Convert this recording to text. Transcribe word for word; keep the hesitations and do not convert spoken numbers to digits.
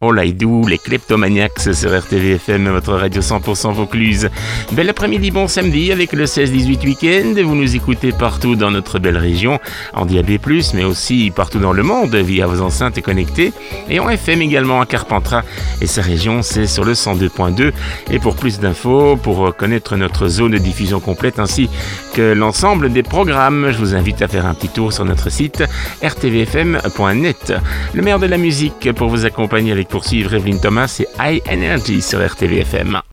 Oh là, doux, les kleptomaniacs sur R T V F M, votre radio cent pour cent Vaucluse. Bel après-midi, bon samedi avec le seize dix-huit week-end. Vous nous écoutez partout dans notre belle région, en D A B plus, mais aussi partout dans le monde via vos enceintes connectées. Et en F M également à Carpentras. Et sa région, c'est sur le cent deux point deux. Et pour plus d'infos, pour connaître notre zone de diffusion complète ainsi que l'ensemble des programmes, je vous invite à faire un petit tour sur notre site r t v f m point net. Le meilleur de la musique pour vous accompagner avec poursuivre Evelyne Thomas et High Energy sur R T V F M.